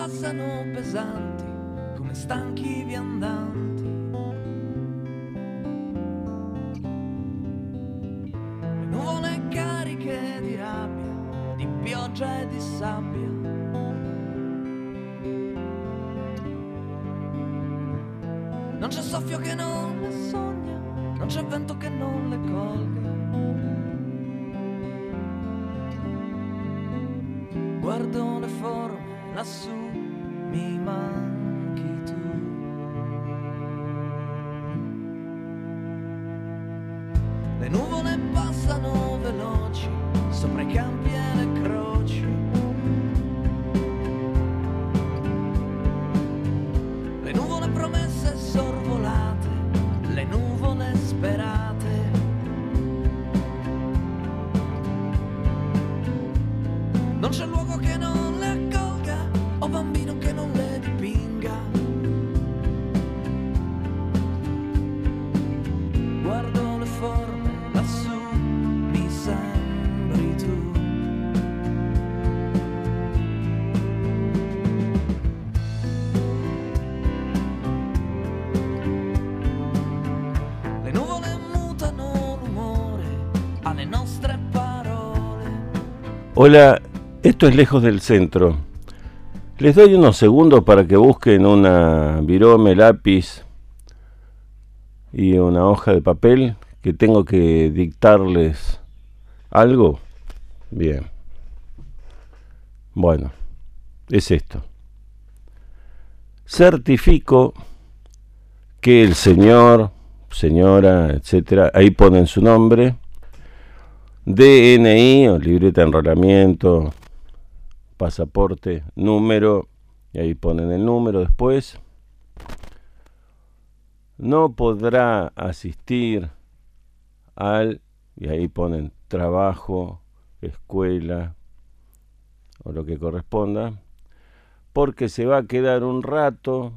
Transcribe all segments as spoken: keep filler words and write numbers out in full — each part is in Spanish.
passano pesanti come stanchi viandanti. Le nuvole cariche di rabbia, di pioggia e di sabbia. Non c'è soffio che non le sogna, non c'è vento che non le colga. Guardo le forme lassù, mi manchi tu. Le nuvole passano veloci sopra i campi e le croci. Le nuvole promesse sorvolate, le nuvole sperate. Non c'è luogo che non le accolga, o bambino che non le dipinga. Guardo le forme lassù, mi sembri tu. Le nuvole mutano l'umore alle nostre parole. Hola, esto es Lejos del Centro. Les doy unos segundos para que busquen una virome, lápiz y una hoja de papel, que tengo que dictarles algo. Bien. Bueno, es esto. Certifico que el señor, señora, etcétera, ahí ponen su nombre, D N I o libreta de enrolamiento, pasaporte, número, y ahí ponen el número después. No podrá asistir al, y ahí ponen trabajo, escuela, o lo que corresponda, porque se va a quedar un rato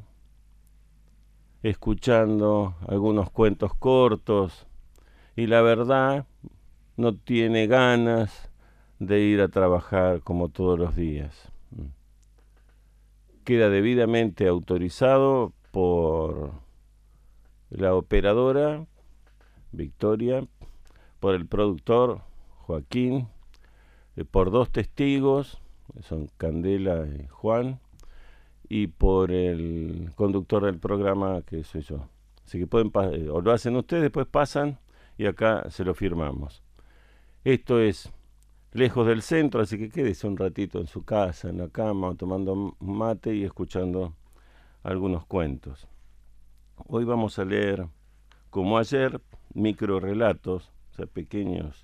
escuchando algunos cuentos cortos, y la verdad no tiene ganas de ir a trabajar como todos los días. Queda debidamente autorizado por la operadora Victoria, por el productor Joaquín, por dos testigos, son Candela y Juan, y por el conductor del programa, que soy yo. Así que pueden, o lo hacen ustedes, después pasan y acá se lo firmamos. Esto es Lejos del Centro, así que quédese un ratito en su casa, en la cama, tomando mate y escuchando algunos cuentos. Hoy vamos a leer, como ayer, microrelatos, o sea, pequeños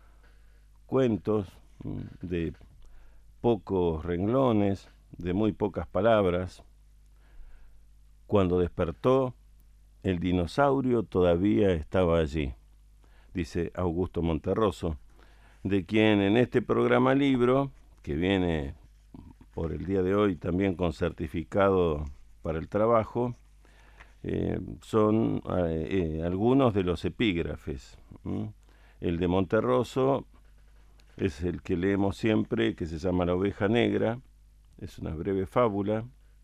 cuentos de pocos renglones, de muy pocas palabras. Cuando despertó, el dinosaurio todavía estaba allí, dice Augusto Monterroso, de quien en este programa libro, que viene por el día de hoy también con certificado para el trabajo, eh, son eh, eh, algunos de los epígrafes. ¿Mm? El de Monterroso es el que leemos siempre, que se llama La oveja negra, es una breve fábula.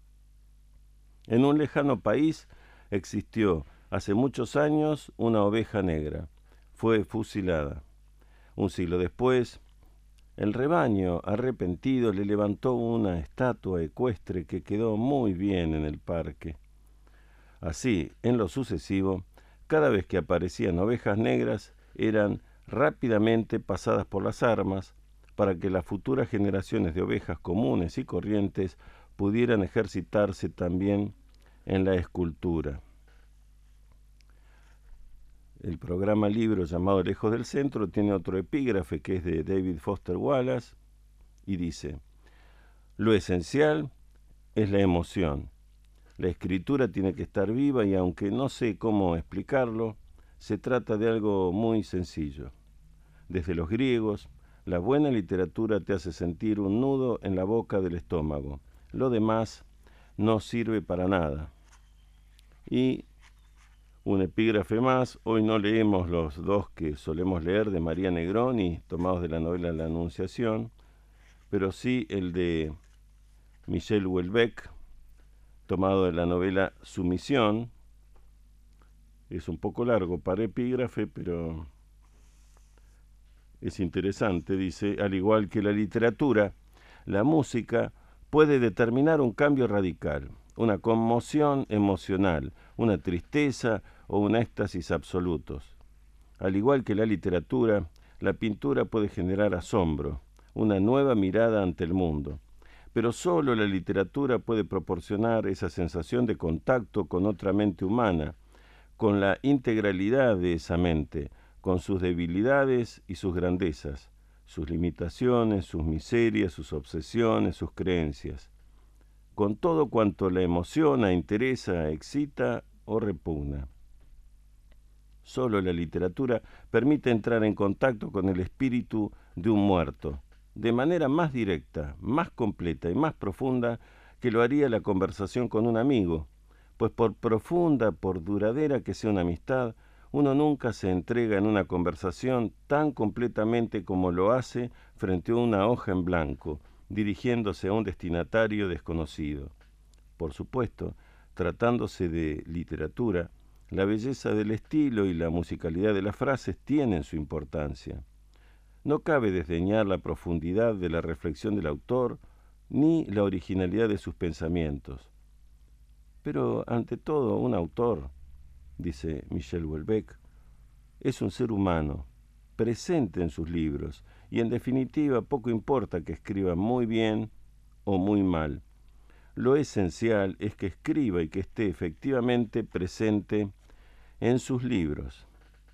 En un lejano país existió hace muchos años una oveja negra. Fue fusilada. Un siglo después, el rebaño, arrepentido, le levantó una estatua ecuestre que quedó muy bien en el parque. Así, en lo sucesivo, cada vez que aparecían ovejas negras, eran rápidamente pasadas por las armas para que las futuras generaciones de ovejas comunes y corrientes pudieran ejercitarse también en la escultura. El programa libro llamado Lejos del Centro tiene otro epígrafe que es de David Foster Wallace y dice: lo esencial es la emoción. La escritura tiene que estar viva y aunque no sé cómo explicarlo, se trata de algo muy sencillo. Desde los griegos, la buena literatura te hace sentir un nudo en la boca del estómago. Lo demás no sirve para nada. Y un epígrafe más, hoy no leemos los dos que solemos leer de María Negroni, tomados de la novela La Anunciación, pero sí el de Michel Houellebecq, tomado de la novela Sumisión. Es un poco largo para epígrafe, pero es interesante. Dice: al igual que la literatura, la música puede determinar un cambio radical, una conmoción emocional, una tristeza o un éxtasis absolutos. Al igual que la literatura, la pintura puede generar asombro, una nueva mirada ante el mundo. Pero solo la literatura puede proporcionar esa sensación de contacto con otra mente humana, con la integralidad de esa mente, con sus debilidades y sus grandezas, sus limitaciones, sus miserias, sus obsesiones, sus creencias, con todo cuanto la emociona, interesa, excita o repugna. Solo la literatura permite entrar en contacto con el espíritu de un muerto, de manera más directa, más completa y más profunda que lo haría la conversación con un amigo, pues por profunda, por duradera que sea una amistad, uno nunca se entrega en una conversación tan completamente como lo hace frente a una hoja en blanco, dirigiéndose a un destinatario desconocido. Por supuesto, tratándose de literatura, la belleza del estilo y la musicalidad de las frases tienen su importancia. No cabe desdeñar la profundidad de la reflexión del autor ni la originalidad de sus pensamientos. Pero, ante todo, un autor, dice Michel Houellebecq, es un ser humano, presente en sus libros, y en definitiva poco importa que escriba muy bien o muy mal. Lo esencial es que escriba y que esté efectivamente presente en sus libros.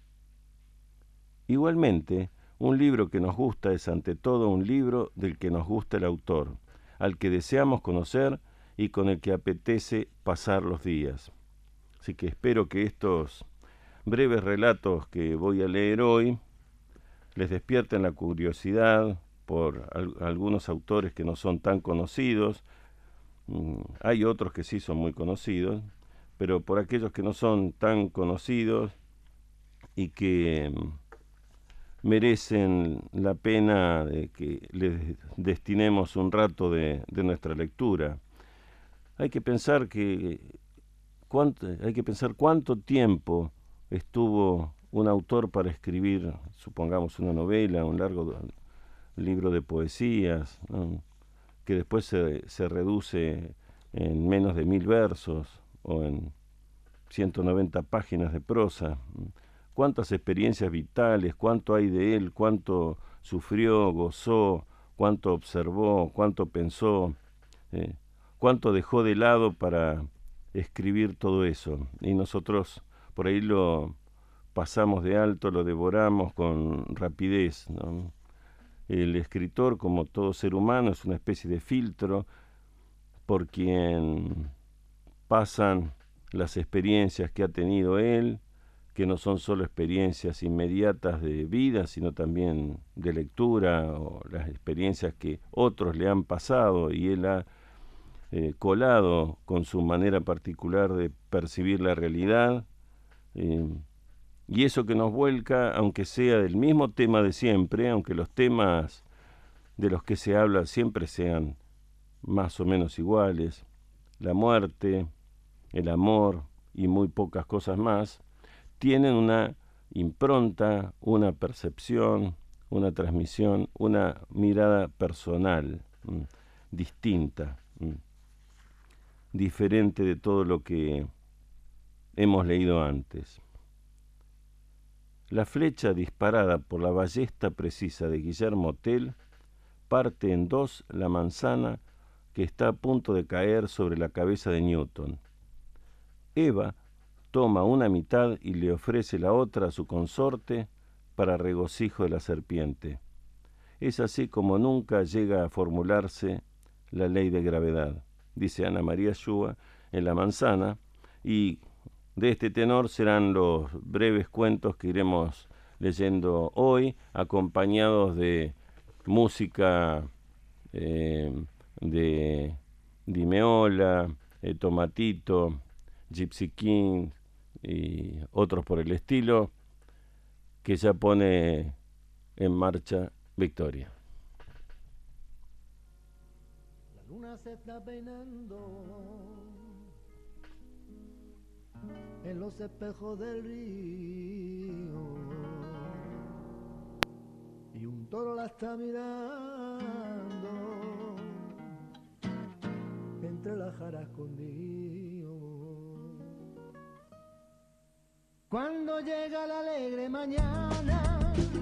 Igualmente, un libro que nos gusta es ante todo un libro del que nos gusta el autor, al que deseamos conocer y con el que apetece pasar los días. Así que espero que estos breves relatos que voy a leer hoy les despierten la curiosidad por al- algunos autores que no son tan conocidos. Mm, hay otros que sí son muy conocidos, pero por aquellos que no son tan conocidos y que mm, merecen la pena de que les destinemos un rato de, de nuestra lectura. Hay que pensar que cuánto, hay que pensar cuánto tiempo estuvo un autor para escribir, supongamos, una novela, un largo libro de poesías, ¿no?, que después se, se reduce en menos de mil versos o en ciento noventa páginas de prosa. Cuántas experiencias vitales, cuánto hay de él, cuánto sufrió, gozó, cuánto observó, cuánto pensó, eh, cuánto dejó de lado para escribir todo eso. Y nosotros por ahí lo pasamos de alto, lo devoramos con rapidez, ¿no? El escritor, como todo ser humano, es una especie de filtro por quien pasan las experiencias que ha tenido él, que no son solo experiencias inmediatas de vida, sino también de lectura, o las experiencias que otros le han pasado y él ha eh, colado con su manera particular de percibir la realidad. Eh, y eso que nos vuelca, aunque sea del mismo tema de siempre, aunque los temas de los que se habla siempre sean más o menos iguales, la muerte, el amor y muy pocas cosas más, tienen una impronta, una percepción, una transmisión, una mirada personal, mm, distinta, mm, diferente de todo lo que hemos leído antes. La flecha disparada por la ballesta precisa de Guillermo Tell parte en dos la manzana que está a punto de caer sobre la cabeza de Newton. Eva toma una mitad y le ofrece la otra a su consorte para regocijo de la serpiente. Es así como nunca llega a formularse la ley de gravedad, dice Ana María Shua en La manzana, y de este tenor serán los breves cuentos que iremos leyendo hoy, acompañados de música eh, de Di Meola, eh, Tomatito, Gypsy King y otros por el estilo, que ya pone en marcha Victoria. La luna luna se está peinando en los espejos del río y un toro la está mirando entre las jaras escondido. Cuando llega la alegre mañana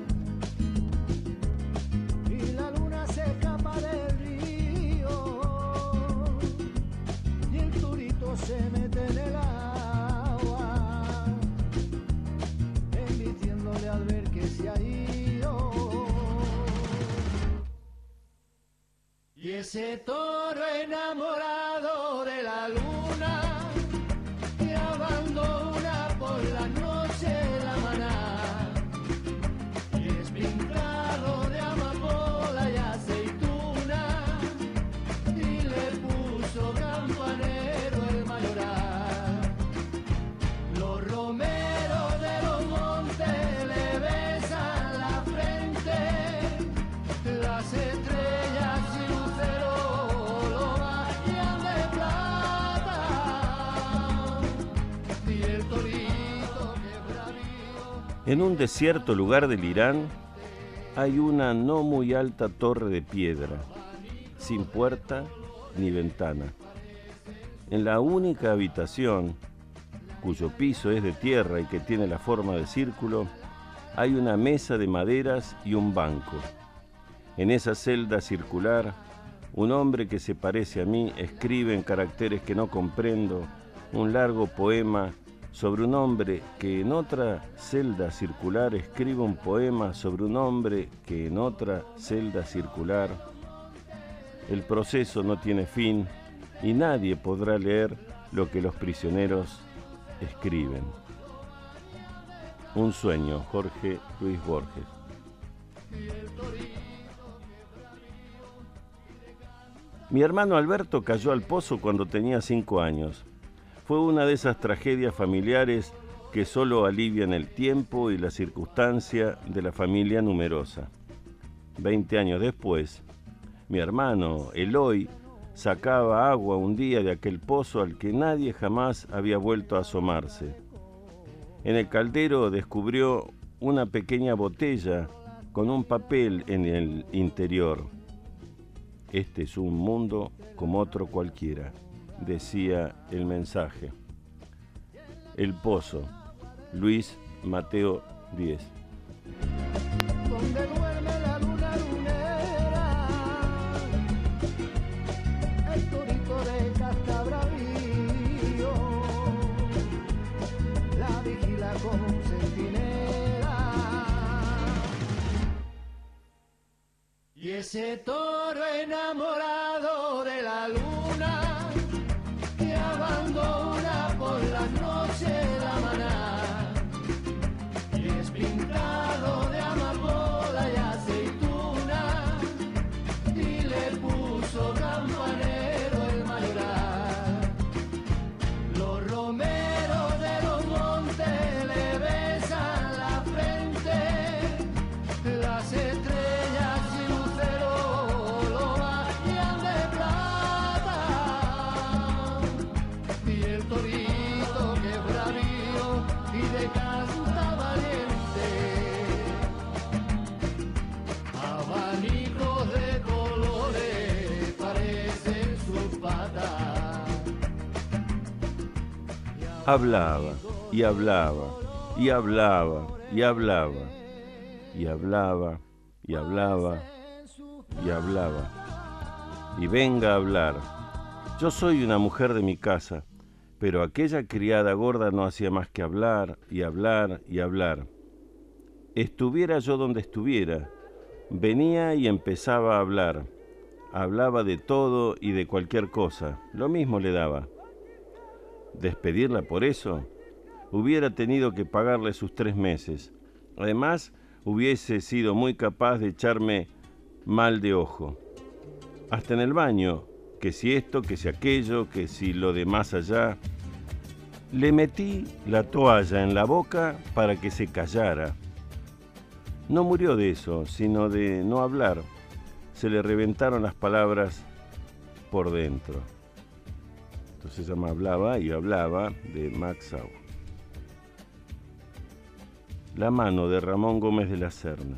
y la luna se escapa del río y el turito se mete en el agua, embistiéndole al ver que se ha ido. Y ese toro enamorado de la luna que abandona por la noche la maná y es pintado de amapola y aceituna y le puso campanero el mayoral. Los romeros de los montes le besan la frente, las estrellas y luceros lo bañan de plata y el torito que bravío. En un desierto lugar del Irán hay una no muy alta torre de piedra, sin puerta ni ventana. En la única habitación, cuyo piso es de tierra y que tiene la forma de círculo, hay una mesa de maderas y un banco. En esa celda circular, un hombre que se parece a mí escribe en caracteres que no comprendo un largo poema sobre un hombre que en otra celda circular escribe un poema sobre un hombre que en otra celda circular. El proceso no tiene fin y nadie podrá leer lo que los prisioneros escriben. Un sueño, Jorge Luis Borges. Mi hermano Alberto cayó al pozo cuando tenía cinco años. Fue una de esas tragedias familiares que solo alivian el tiempo y la circunstancia de la familia numerosa. Veinte años después, mi hermano Eloy sacaba agua un día de aquel pozo al que nadie jamás había vuelto a asomarse. En el caldero descubrió una pequeña botella con un papel en el interior. Este es un mundo como otro cualquiera, decía el mensaje. El Pozo, Luis Mateo Díez. Donde duerme la luna lunera, el torito de Castabravío la vigila como un centinela. Y ese toro enamorado de la luna que abandona por las noches la maná y es pintado de amapola y aceituna y le puso campanero el mayoral. Los romeros de los montes le besan la frente, las estrellas y luceros lo bañan de plata y el torito que es bravío y de casta valiente, abanicos de colores parecen sus patas. Hablaba y hablaba y hablaba y hablaba y hablaba y hablaba y hablaba. Y venga a hablar. Yo soy una mujer de mi casa, pero aquella criada gorda no hacía más que hablar y hablar y hablar. Estuviera yo donde estuviera, venía y empezaba a hablar. Hablaba de todo y de cualquier cosa, lo mismo le daba. Despedirla por eso, hubiera tenido que pagarle sus tres meses. Además, hubiese sido muy capaz de echarme mal de ojo. Hasta en el baño, que si esto, que si aquello, que si lo de más allá. Le metí la toalla en la boca para que se callara. No murió de eso, sino de no hablar. Se le reventaron las palabras por dentro. Entonces ella me hablaba y hablaba de Max Au. La mano de Ramón Gómez de la Serna.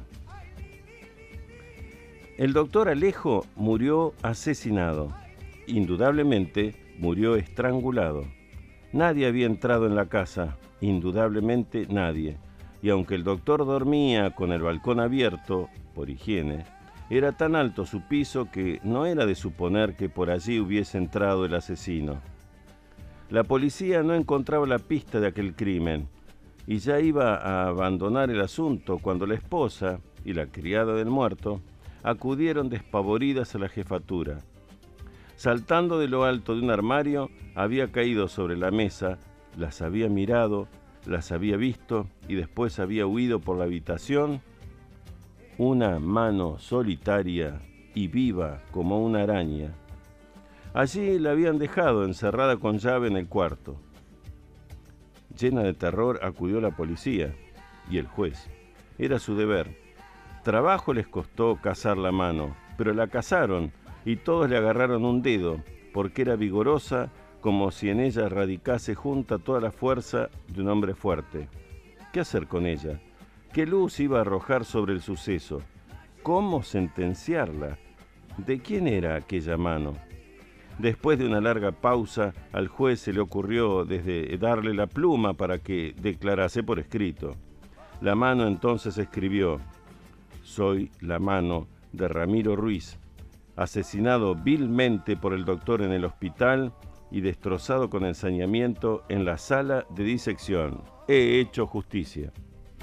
El doctor Alejo murió asesinado. Indudablemente murió estrangulado. Nadie había entrado en la casa, indudablemente nadie. Y aunque el doctor dormía con el balcón abierto, por higiene, era tan alto su piso que no era de suponer que por allí hubiese entrado el asesino. La policía no encontraba la pista de aquel crimen y ya iba a abandonar el asunto cuando la esposa y la criada del muerto acudieron despavoridas a la jefatura. Saltando de lo alto de un armario, había caído sobre la mesa, las había mirado, las había visto y después había huido por la habitación. Una mano solitaria y viva como una araña. Allí la habían dejado encerrada con llave en el cuarto. Llena de terror acudió la policía y el juez. Era su deber. Trabajo les costó cazar la mano, pero la cazaron y todos le agarraron un dedo, porque era vigorosa como si en ella radicase junta toda la fuerza de un hombre fuerte. ¿Qué hacer con ella? ¿Qué luz iba a arrojar sobre el suceso? ¿Cómo sentenciarla? ¿De quién era aquella mano? Después de una larga pausa, al juez se le ocurrió desde darle la pluma para que declarase por escrito. La mano entonces escribió: soy la mano de Ramiro Ruiz, asesinado vilmente por el doctor en el hospital y destrozado con ensañamiento en la sala de disección. He hecho justicia.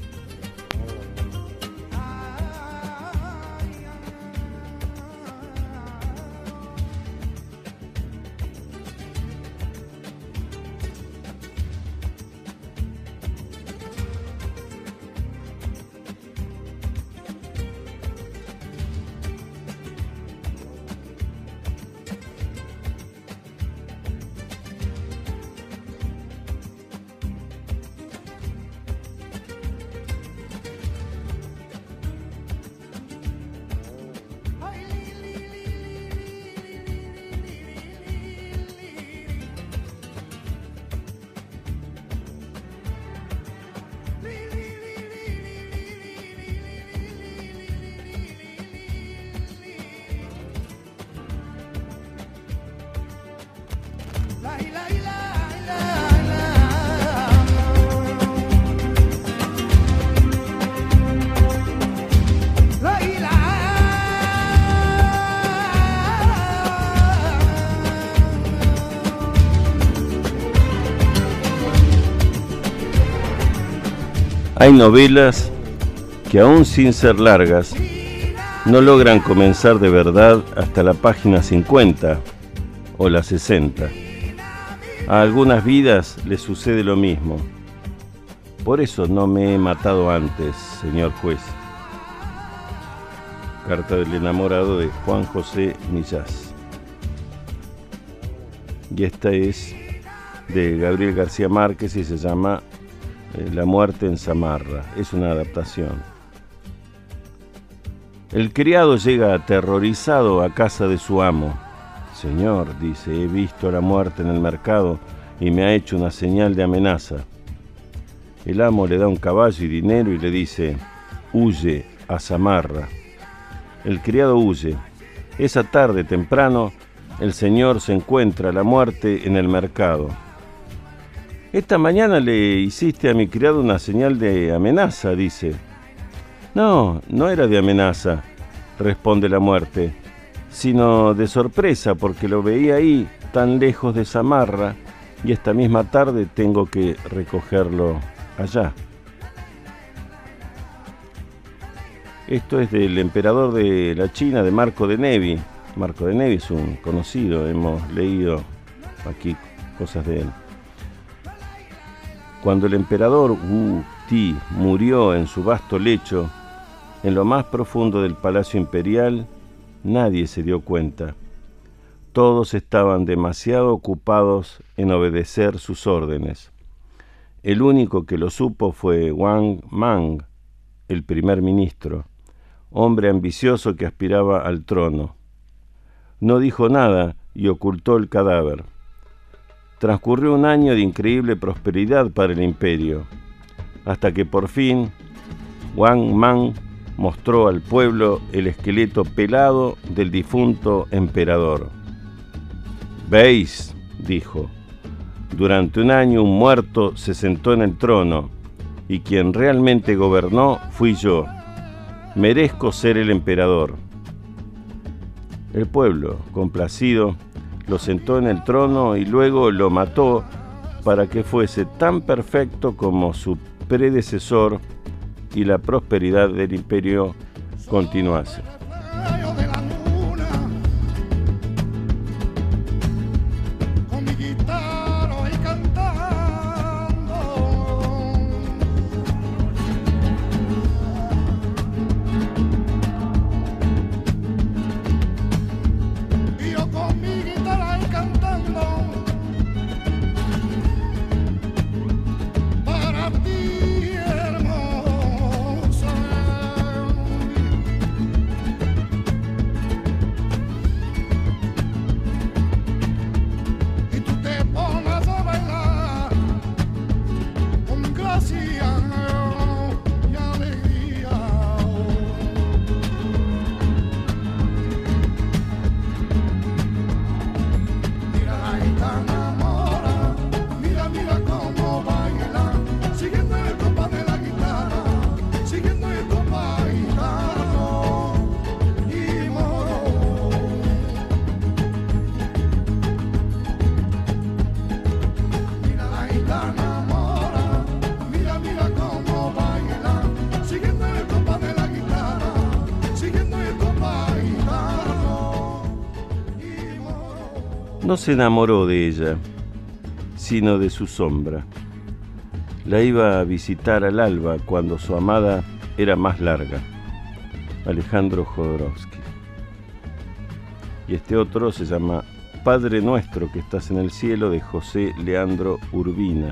Hay novelas que aún sin ser largas no logran comenzar de verdad hasta la página cincuenta o la sesenta. A algunas vidas les sucede lo mismo. Por eso no me he matado antes, señor juez. Carta del enamorado de Juan José Millás. Y esta es de Gabriel García Márquez y se llama La muerte en Samarra. Es una adaptación. El criado llega aterrorizado a casa de su amo. Señor, dice, he visto a la muerte en el mercado y me ha hecho una señal de amenaza. El amo le da un caballo y dinero y le dice: huye a Samarra. El criado huye. Esa tarde temprano, el señor se encuentra a la muerte en el mercado. Esta mañana le hiciste a mi criado una señal de amenaza, dice. No, no era de amenaza, responde la muerte, sino de sorpresa, porque lo veía ahí, tan lejos de Samarra, y esta misma tarde tengo que recogerlo allá. Esto es del emperador de la China, de Marco de Nevi. Marco de Nevi es un conocido, hemos leído aquí cosas de él. Cuando el emperador Wu Ti murió en su vasto lecho, en lo más profundo del palacio imperial, nadie se dio cuenta. Todos estaban demasiado ocupados en obedecer sus órdenes. El único que lo supo fue Wang Mang, el primer ministro, hombre ambicioso que aspiraba al trono. No dijo nada y ocultó el cadáver. Transcurrió un año de increíble prosperidad para el imperio, hasta que por fin Wang Mang mostró al pueblo el esqueleto pelado del difunto emperador. «¿Veis?», dijo, «durante un año un muerto se sentó en el trono, y quien realmente gobernó fui yo. Merezco ser el emperador». El pueblo, complacido, lo sentó en el trono y luego lo mató para que fuese tan perfecto como su predecesor y la prosperidad del imperio continuase. No se enamoró de ella, sino de su sombra. La iba a visitar al alba cuando su amada era más larga. Alejandro Jodorowsky. Y este otro se llama Padre Nuestro que estás en el cielo, de José Leandro Urbina.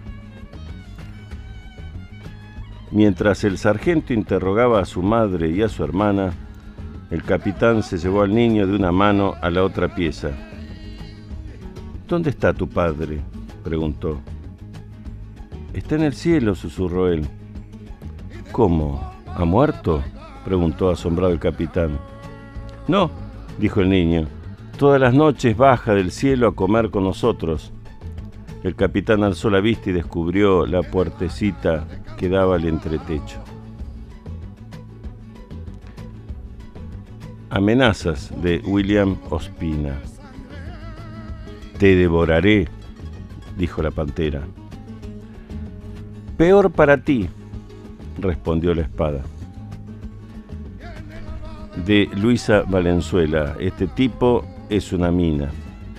Mientras el sargento interrogaba a su madre y a su hermana, el capitán se llevó al niño de una mano a la otra pieza. «¿Dónde está tu padre?», preguntó. «Está en el cielo», susurró él. «¿Cómo? ¿Ha muerto?», preguntó asombrado el capitán. «No», dijo el niño, «todas las noches baja del cielo a comer con nosotros». El capitán alzó la vista y descubrió la puertecita que daba al entretecho. Amenazas, de William Ospina. «Te devoraré», dijo la pantera. «Peor para ti», respondió la espada. De Luisa Valenzuela. Este tipo es una mina.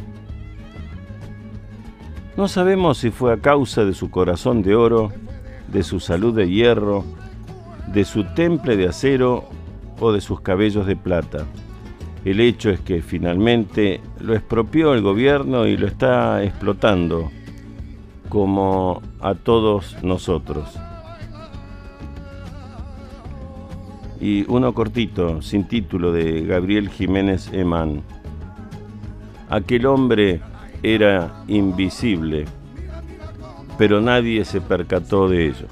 No sabemos si fue a causa de su corazón de oro, de su salud de hierro, de su temple de acero o de sus cabellos de plata. El hecho es que finalmente lo expropió el gobierno y lo está explotando, como a todos nosotros. Y uno cortito, sin título, de Gabriel Jiménez Emán. Aquel hombre era invisible, pero nadie se percató de ello.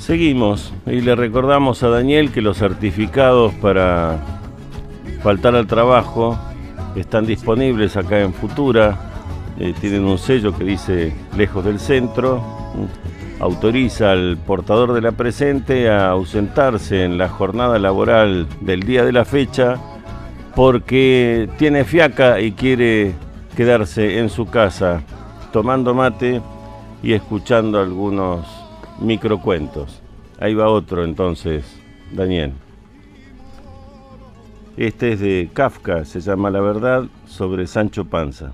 Seguimos y le recordamos a Daniel que los certificados para faltar al trabajo están disponibles acá en Futura. Eh, tienen un sello que dice lejos del centro. Autoriza al portador de la presente a ausentarse en la jornada laboral del día de la fecha porque tiene fiaca y quiere quedarse en su casa tomando mate y escuchando algunos microcuentos. Ahí va otro entonces, Daniel. Este es de Kafka, se llama La verdad sobre Sancho Panza.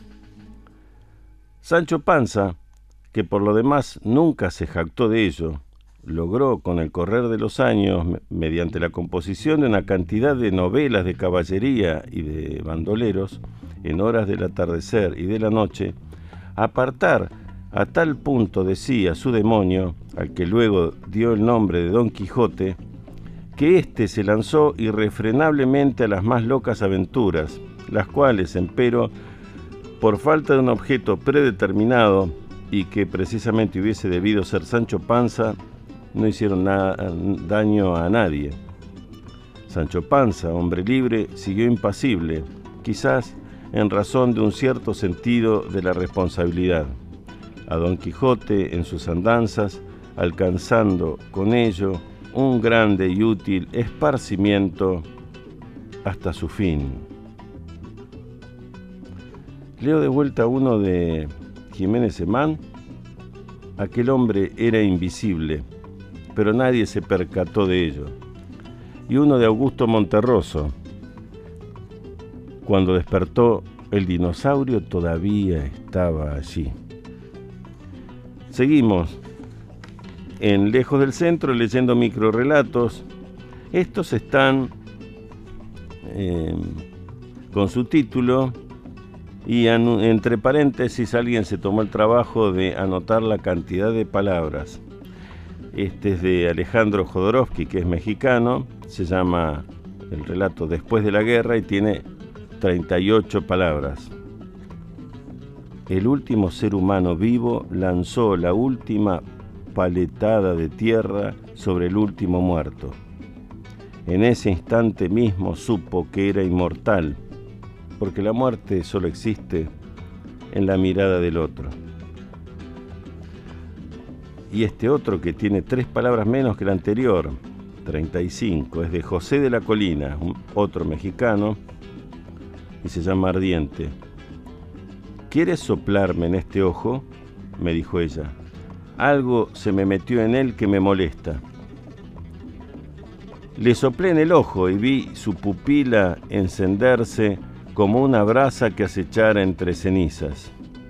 Sancho Panza, que por lo demás nunca se jactó de ello, logró con el correr de los años, mediante la composición de una cantidad de novelas de caballería y de bandoleros, en horas del atardecer y de la noche, apartar a tal punto de sí a su demonio, al que luego dio el nombre de Don Quijote, que éste se lanzó irrefrenablemente a las más locas aventuras, las cuales, empero, por falta de un objeto predeterminado, y que precisamente hubiese debido ser Sancho Panza, no hicieron nada, daño a nadie. Sancho Panza, hombre libre, siguió impasible, quizás en razón de un cierto sentido de la responsabilidad, a Don Quijote en sus andanzas, alcanzando con ello un grande y útil esparcimiento hasta su fin. Leo de vuelta uno de Jiménez Semán. Aquel hombre era invisible, pero nadie se percató de ello. Y uno de Augusto Monterroso. Cuando despertó, el dinosaurio todavía estaba allí. Seguimos en Lejos del Centro leyendo microrelatos. Estos están eh, con su título. Y entre paréntesis alguien se tomó el trabajo de anotar la cantidad de palabras. Este es de Alejandro Jodorowsky, que es mexicano. Se llama el relato Después de la guerra y tiene treinta y ocho palabras. El último ser humano vivo lanzó la última paletada de tierra sobre el último muerto. En ese instante mismo supo que era inmortal, porque la muerte solo existe en la mirada del otro. Y este otro, que tiene tres palabras menos que el anterior, treinta y cinco, es de José de la Colina, un otro mexicano, y se llama Ardiente. ¿Quieres soplarme en este ojo?, me dijo ella. Algo se me metió en él que me molesta. Le soplé en el ojo y vi su pupila encenderse como una brasa que acechara entre cenizas.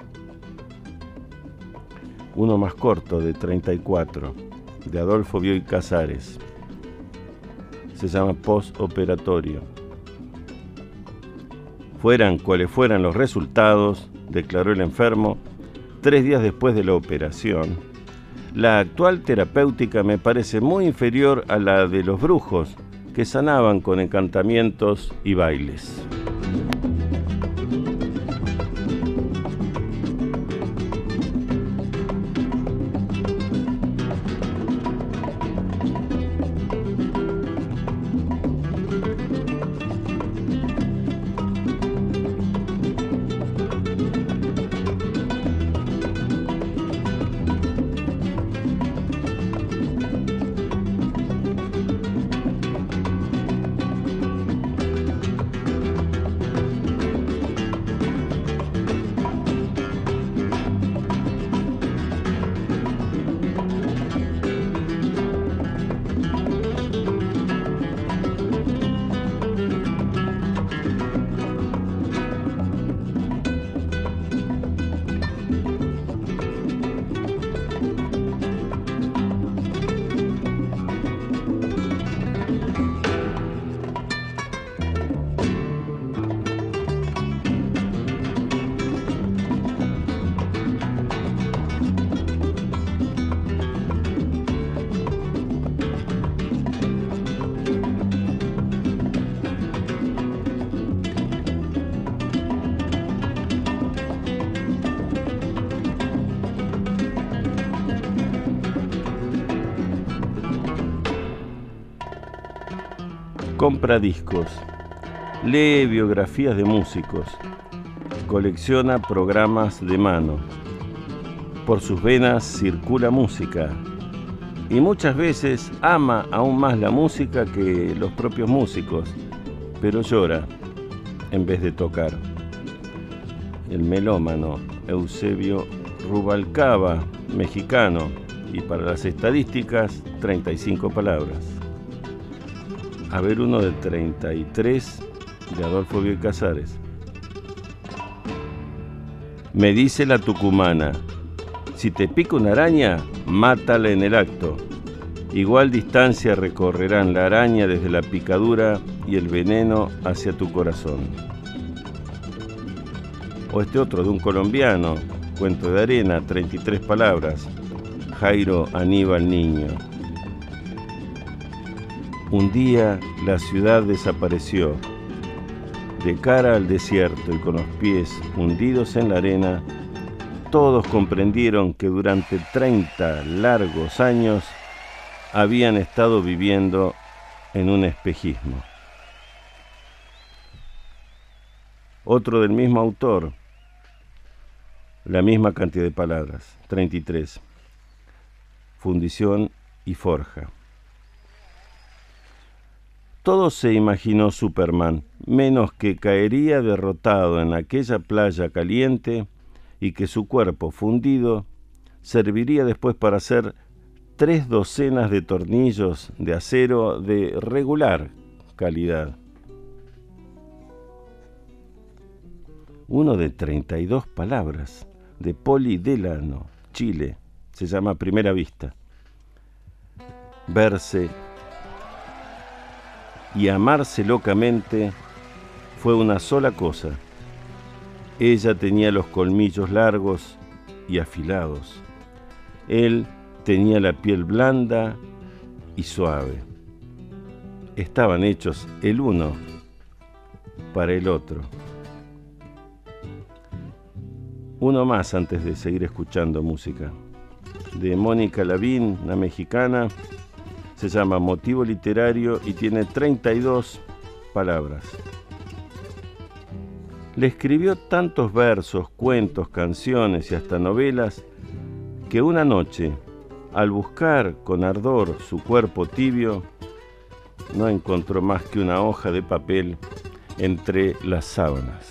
Uno más corto, de treinta y cuatro, de Adolfo Bioy Casares. Se llama Postoperatorio. Fueran cuales fueran los resultados, declaró el enfermo, tres días después de la operación, la actual terapéutica me parece muy inferior a la de los brujos, que sanaban con encantamientos y bailes. Compra discos, lee biografías de músicos, colecciona programas de mano. Por sus venas circula música y muchas veces ama aún más la música que los propios músicos, pero llora en vez de tocar. El melómano Eusebio Rubalcaba, mexicano, y para las estadísticas, treinta y cinco palabras. A ver uno de treinta y tres, de Adolfo Bioy Casares. Me dice la tucumana, si te pica una araña, mátala en el acto. Igual distancia recorrerán la araña desde la picadura y el veneno hacia tu corazón. O este otro de un colombiano, Cuento de arena, treinta y tres palabras, Jairo Aníbal Niño. Un día la ciudad desapareció. De cara al desierto y con los pies hundidos en la arena, todos comprendieron que durante treinta largos años habían estado viviendo en un espejismo. Otro del mismo autor, la misma cantidad de palabras, treinta y tres. Fundición y forja. Todo se imaginó Superman, menos que caería derrotado en aquella playa caliente y que su cuerpo fundido serviría después para hacer tres docenas de tornillos de acero de regular calidad. Uno de treinta y dos palabras, de Poli Delano, Chile, se llama Primera Vista. Verse y amarse locamente fue una sola cosa. Ella tenía los colmillos largos y afilados. Él tenía la piel blanda y suave. Estaban hechos el uno para el otro. Uno más antes de seguir escuchando música. De Mónica Lavín, una mexicana, se llama Motivo Literario y tiene treinta y dos palabras. Le escribió tantos versos, cuentos, canciones y hasta novelas que una noche, al buscar con ardor su cuerpo tibio, no encontró más que una hoja de papel entre las sábanas.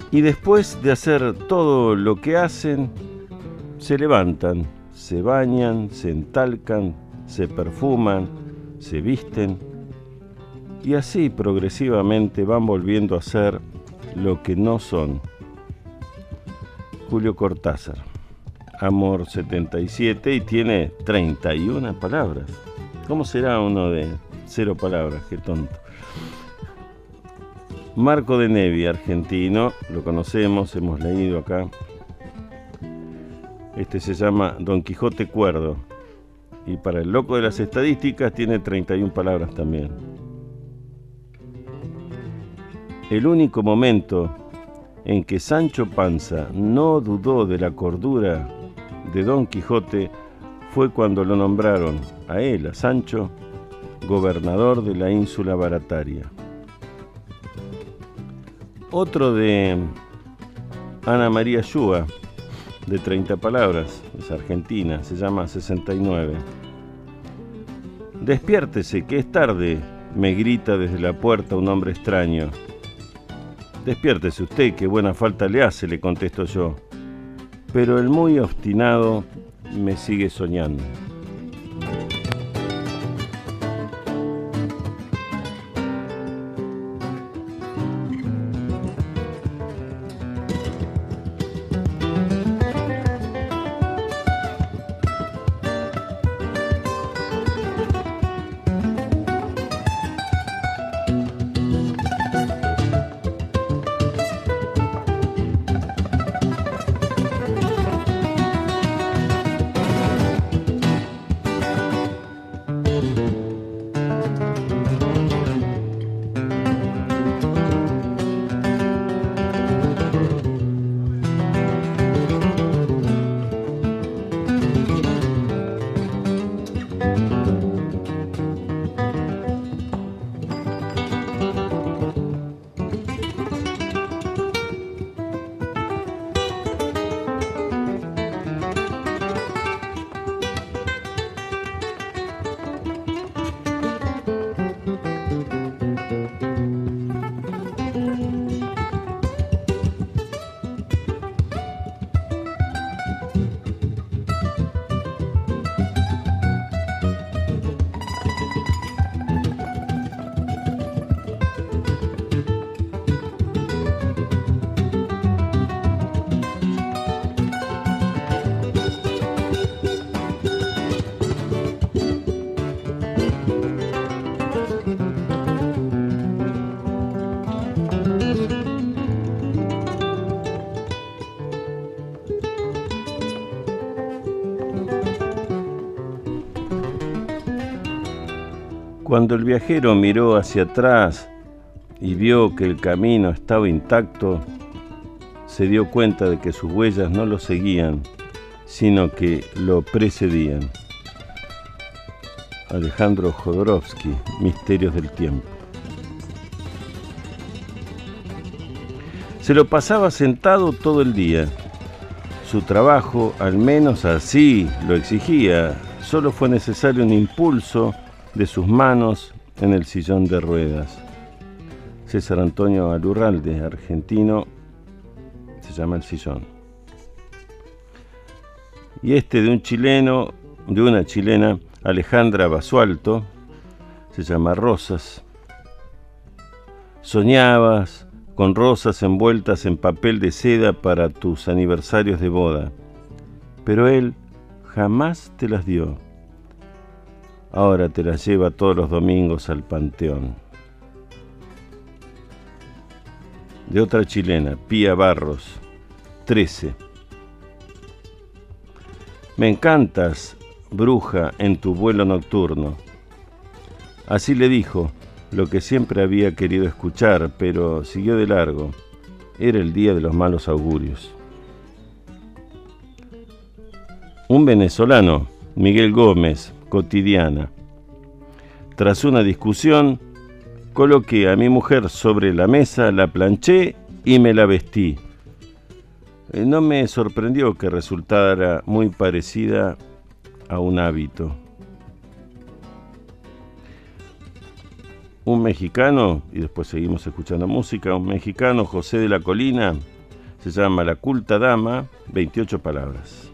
Y después de hacer todo lo que hacen, se levantan, se bañan, se entalcan, se perfuman, se visten, y así progresivamente van volviendo a ser lo que no son. Julio Cortázar, Amor setenta y siete, y tiene treinta y una palabras. ¿Cómo será uno de cero palabras? Qué tonto. Marco de Nevi, argentino, lo conocemos, hemos leído acá. Este se llama Don Quijote Cuerdo, y para el loco de las estadísticas tiene treinta y una palabras también. El único momento en que Sancho Panza no dudó de la cordura de Don Quijote fue cuando lo nombraron a él, a Sancho, gobernador de la ínsula Barataria. Otro de Ana María Yúa, de treinta palabras, es argentina, se llama sesenta y nueve. Despiértese, que es tarde, me grita desde la puerta un hombre extraño. Despiértese usted, que buena falta le hace, le contesto yo. Pero el muy obstinado me sigue soñando. Cuando el viajero miró hacia atrás y vio que el camino estaba intacto, se dio cuenta de que sus huellas no lo seguían, sino que lo precedían. Alejandro Jodorowsky, Misterios del Tiempo. Se lo pasaba sentado todo el día. Su trabajo, al menos así lo exigía, solo fue necesario un impulso de sus manos en el sillón de ruedas. César Antonio Alurralde, argentino, se llama El Sillón. Y este de un chileno, de una chilena, Alejandra Basualto, se llama Rosas. Soñabas con rosas envueltas en papel de seda para tus aniversarios de boda, pero él jamás te las dio. Ahora te las lleva todos los domingos al panteón. De otra chilena, Pía Barros, trece. Me encantas, bruja, en tu vuelo nocturno. Así le dijo, lo que siempre había querido escuchar, pero siguió de largo. Era el día de los malos augurios. Un venezolano, Miguel Gómez, Cotidiana. Tras una discusión, coloqué a mi mujer sobre la mesa, la planché y me la vestí. No me sorprendió que resultara muy parecida a un hábito. Un mexicano, y después seguimos escuchando música, un mexicano, José de la Colina, Se llama La culta dama, veintiocho palabras.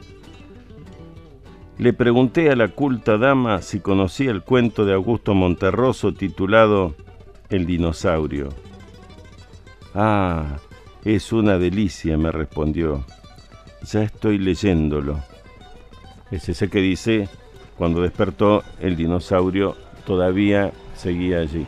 Le pregunté a la culta dama si conocía el cuento de Augusto Monterroso titulado El dinosaurio. Ah, es una delicia, me respondió. Ya estoy leyéndolo. Es ese que dice, cuando despertó, el dinosaurio todavía seguía allí.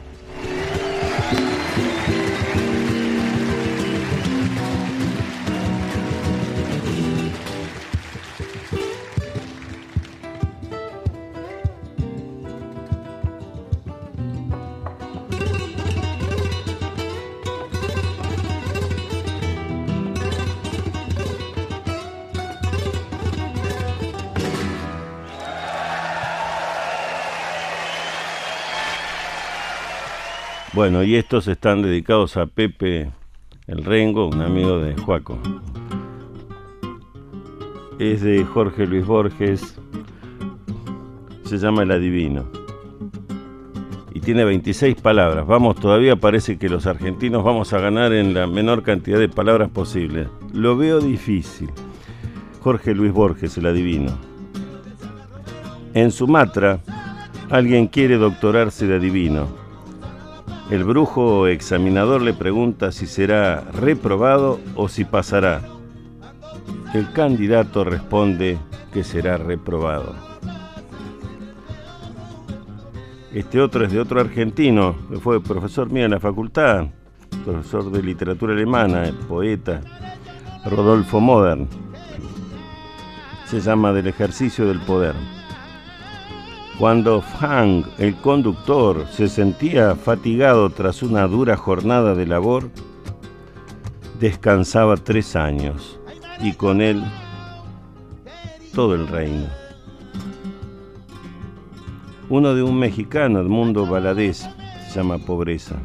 Bueno, y estos están dedicados a Pepe el Rengo, un amigo de Joaco. Es de Jorge Luis Borges, se llama El Adivino. Y tiene veintiséis palabras. Vamos, todavía parece que los argentinos vamos a ganar en la menor cantidad de palabras posible. Lo veo difícil. Jorge Luis Borges, El Adivino. En Sumatra, alguien quiere doctorarse de adivino. El brujo examinador le pregunta si será reprobado o si pasará. El candidato responde que será reprobado. Este otro es de otro argentino, que fue profesor mío en la facultad, profesor de literatura alemana, poeta, Rodolfo Modern. Se llama Del ejercicio del poder. Cuando Frank, el conductor, se sentía fatigado tras una dura jornada de labor, descansaba tres años y con él todo el reino. Uno de un mexicano, Edmundo Valadez, se llama Pobreza.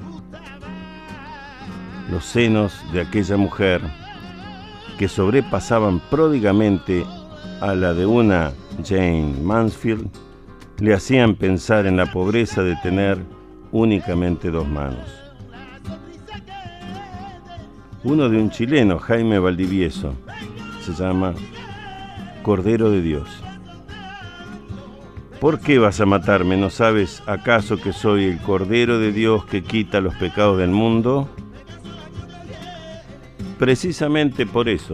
Los senos de aquella mujer que sobrepasaban pródigamente a la de una Jane Mansfield le hacían pensar en la pobreza de tener únicamente dos manos. Uno de un chileno, Jaime Valdivieso, se llama Cordero de Dios. ¿Por qué vas a matarme? ¿No sabes acaso que soy el Cordero de Dios que quita los pecados del mundo? Precisamente por eso.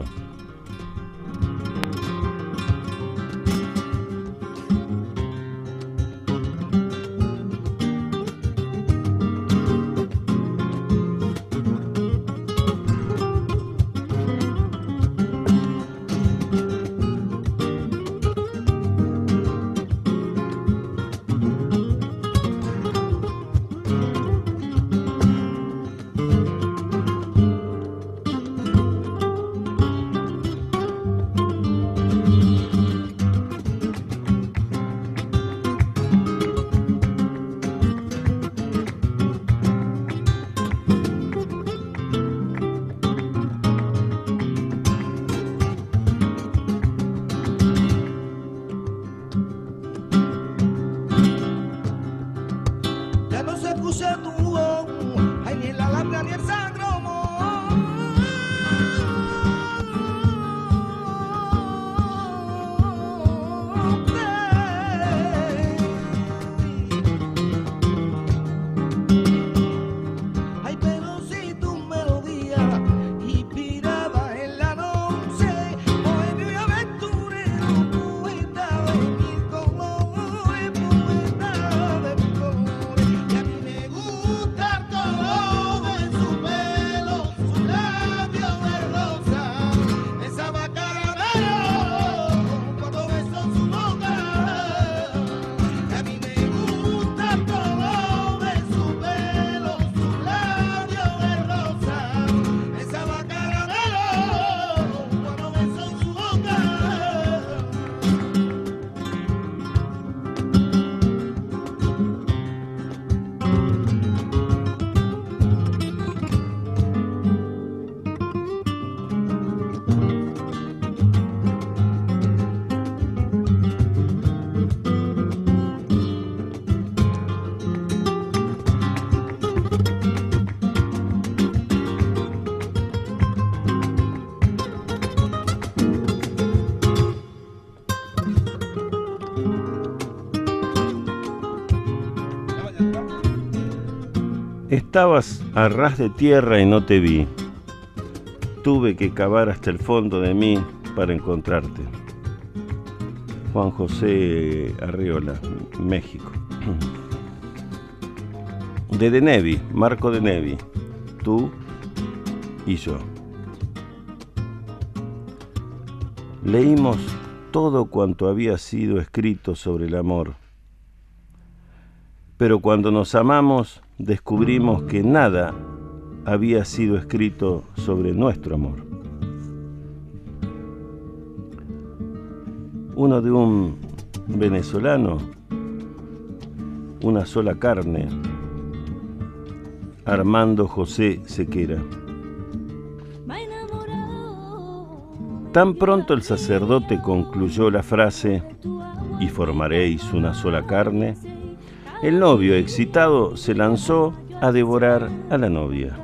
Super Estabas a ras de tierra y no te vi. Tuve que cavar hasta el fondo de mí para encontrarte. Juan José Arreola, México. De De Nevi, Marco De Nevi, tú y yo. Leímos todo cuanto había sido escrito sobre el amor. Pero cuando nos amamos, descubrimos que nada había sido escrito sobre nuestro amor. Uno de un venezolano, una sola carne, Armando José Sequera. Tan pronto el sacerdote concluyó la frase, y formaréis una sola carne, el novio, excitado, se lanzó a devorar a la novia.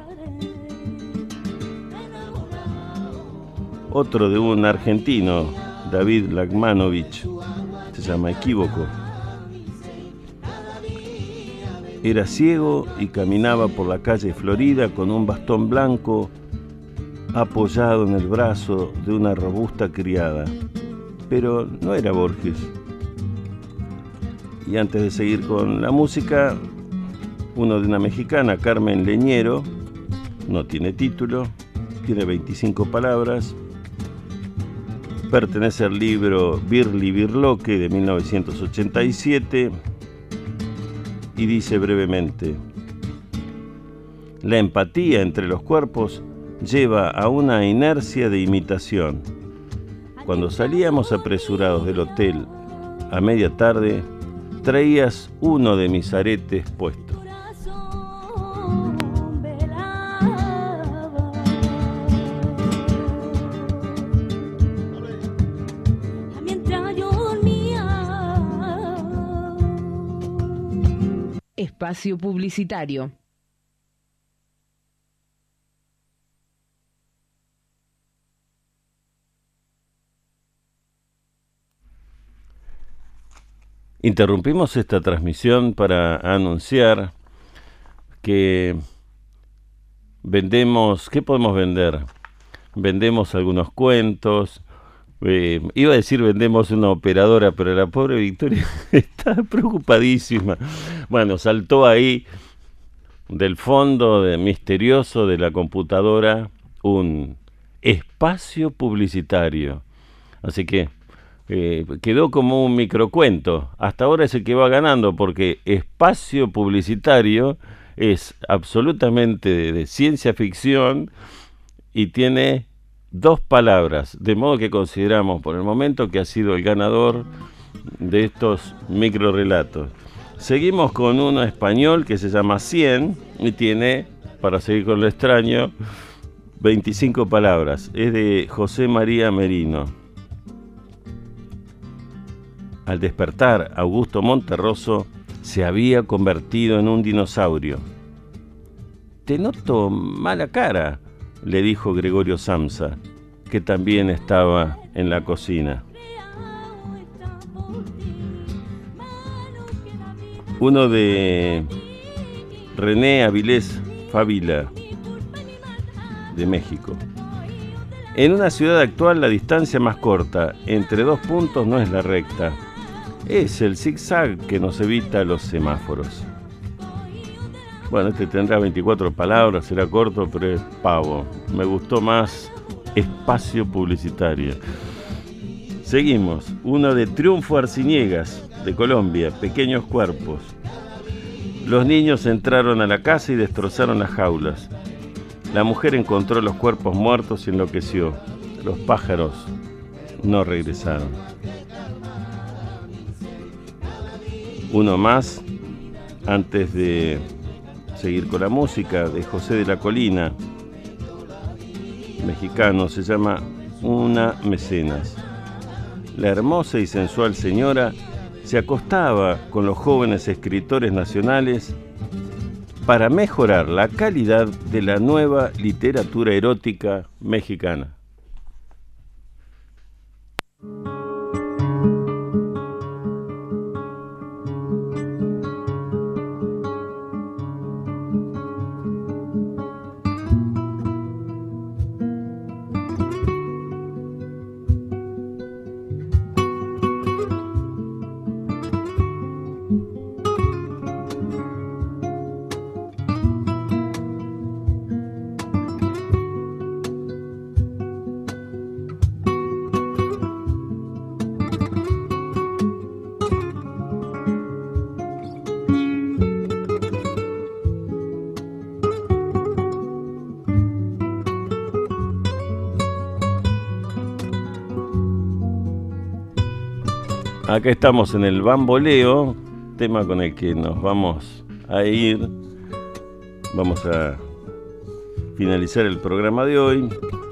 Otro de un argentino, David Lagmanovich, se llama Equívoco. Era ciego y caminaba por la calle Florida con un bastón blanco apoyado en el brazo de una robusta criada. Pero no era Borges. Y antes de seguir con la música, uno de una mexicana, Carmen Leñero, no tiene título, tiene veinticinco palabras, pertenece al libro Birli Birloque de mil novecientos ochenta y siete y dice brevemente: la empatía entre los cuerpos lleva a una inercia de imitación. Cuando salíamos apresurados del hotel a media tarde, traías uno de mis aretes puesto. Espacio publicitario. Interrumpimos esta transmisión para anunciar que vendemos, ¿qué podemos vender? Vendemos algunos cuentos, eh, iba a decir vendemos una operadora, pero la pobre Victoria está preocupadísima. Bueno, saltó ahí del fondo de, misterioso de la computadora un espacio publicitario. Así que Eh, quedó como un microcuento. Hasta ahora es el que va ganando, porque espacio publicitario es absolutamente de, de ciencia ficción y tiene dos palabras, de modo que consideramos por el momento que ha sido el ganador de estos microrelatos. Seguimos con uno español que se llama cien y tiene, para seguir con lo extraño, veinticinco palabras. Es de José María Merino. Al despertar, Augusto Monterroso se había convertido en un dinosaurio. «Te noto mala cara», le dijo Gregorio Samsa, que también estaba en la cocina. Uno de René Avilés Favila, de México. En una ciudad actual, la distancia más corta entre dos puntos no es la recta. Es el zigzag que nos evita los semáforos. Bueno, este tendrá veinticuatro palabras, será corto, pero es pavo. Me gustó más espacio publicitario. Seguimos. Uno de Triunfo Arciniegas, de Colombia, Pequeños Cuerpos. Los niños entraron a la casa y destrozaron las jaulas. La mujer encontró los cuerpos muertos y enloqueció. Los pájaros no regresaron. Uno más, antes de seguir con la música, de José de la Colina, mexicano, se llama Una Mecenas. La hermosa y sensual señora se acostaba con los jóvenes escritores nacionales para mejorar la calidad de la nueva literatura erótica mexicana. Acá estamos en el bamboleo, tema con el que nos vamos a ir. Vamos a finalizar el programa de hoy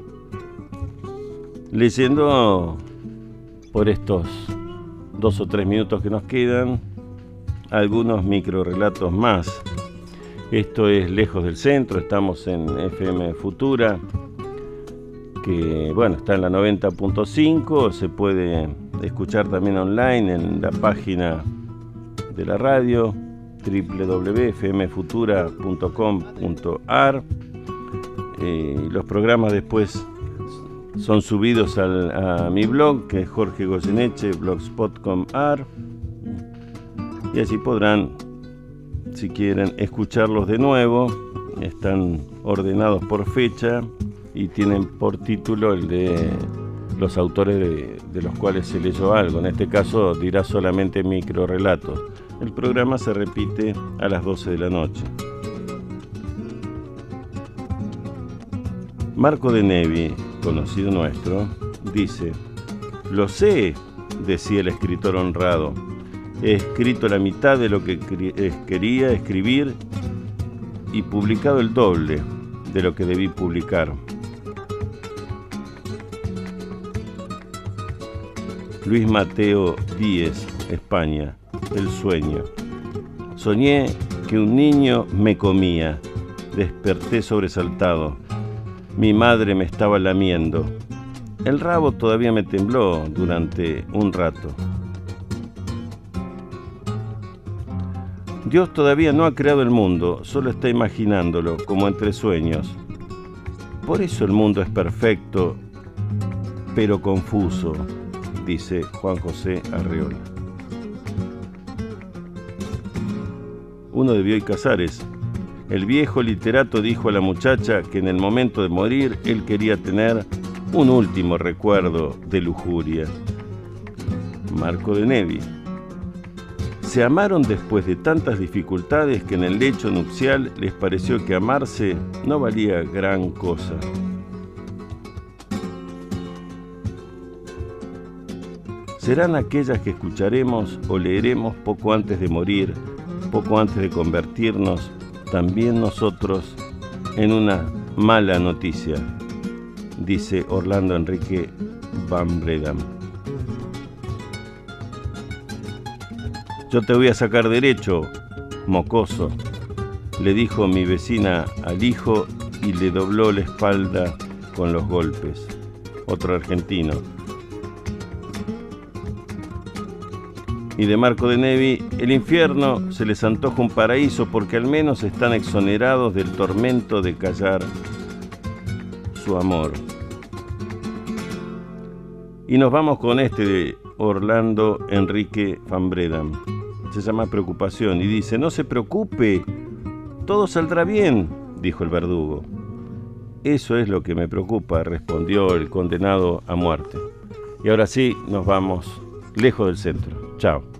leyendo por estos dos o tres minutos que nos quedan algunos microrelatos más. Esto es Lejos del Centro, estamos en F M Futura, que bueno, está en la noventa punto cinco, se puede escuchar también online en la página de la radio doble u doble u doble u punto f m futura punto com punto a r. Eh, los programas después son subidos al, a mi blog, que es Jorge Goyeneche, blogspot punto com punto a r, y allí podrán, si quieren, escucharlos de nuevo. Están ordenados por fecha y tienen por título el de los autores de, de los cuales se leyó algo. En este caso dirá solamente microrelatos. El programa se repite a las doce de la noche. Marco de Nevi, conocido nuestro, dice: «Lo sé», decía el escritor honrado, «he escrito la mitad de lo que quería escribir y publicado el doble de lo que debí publicar». Luis Mateo Díez, España. El sueño. Soñé que un niño me comía. Desperté sobresaltado. Mi madre me estaba lamiendo. El rabo todavía me tembló durante un rato. Dios todavía no ha creado el mundo, solo está imaginándolo, como entre sueños. Por eso el mundo es perfecto, pero confuso, dice Juan José Arreola. Uno de Bioy Casares. El viejo literato dijo a la muchacha que en el momento de morir él quería tener un último recuerdo de lujuria. Marco de Nevi. Se amaron después de tantas dificultades que en el lecho nupcial les pareció que amarse no valía gran cosa. Serán aquellas que escucharemos o leeremos poco antes de morir, poco antes de convertirnos también nosotros en una mala noticia, dice Orlando Enrique Van Bredam. Yo te voy a sacar derecho, mocoso, le dijo mi vecina al hijo y le dobló la espalda con los golpes. Otro argentino. Y de Marco de Nevi, el infierno se les antoja un paraíso porque al menos están exonerados del tormento de callar su amor. Y nos vamos con este de Orlando Enrique Van Bredam. Se llama Preocupación y dice: no se preocupe, todo saldrá bien, dijo el verdugo. Eso es lo que me preocupa, respondió el condenado a muerte. Y ahora sí, nos vamos lejos del centro. Chao.